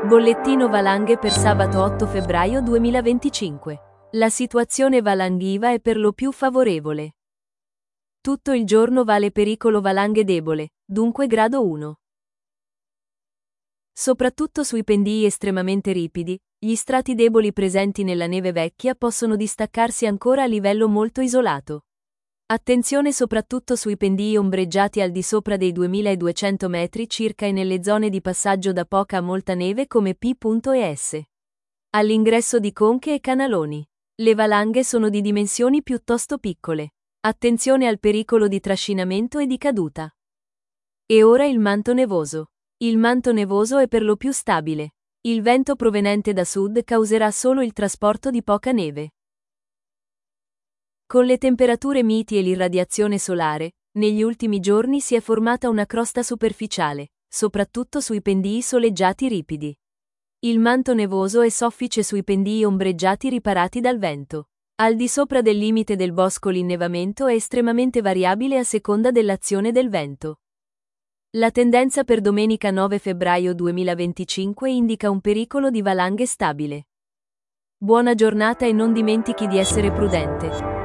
Bollettino valanghe per sabato 8 febbraio 2025. La situazione valanghiva è per lo più favorevole. Tutto il giorno vale pericolo valanghe debole, dunque grado 1. Soprattutto sui pendii estremamente ripidi, gli strati deboli presenti nella neve vecchia possono distaccarsi ancora a livello molto isolato. Attenzione soprattutto sui pendii ombreggiati al di sopra dei 2200 metri circa e nelle zone di passaggio da poca a molta neve come P. e S. All'ingresso di conche e canaloni. Le valanghe sono di dimensioni piuttosto piccole. Attenzione al pericolo di trascinamento e di caduta. E ora il manto nevoso. Il manto nevoso è per lo più stabile. Il vento provenente da sud causerà solo il trasporto di poca neve. Con le temperature miti e l'irradiazione solare, negli ultimi giorni si è formata una crosta superficiale, soprattutto sui pendii soleggiati ripidi. Il manto nevoso è soffice sui pendii ombreggiati riparati dal vento. Al di sopra del limite del bosco l'innevamento è estremamente variabile a seconda dell'azione del vento. La tendenza per domenica 9 febbraio 2025 indica un pericolo di valanghe stabile. Buona giornata e non dimentichi di essere prudente.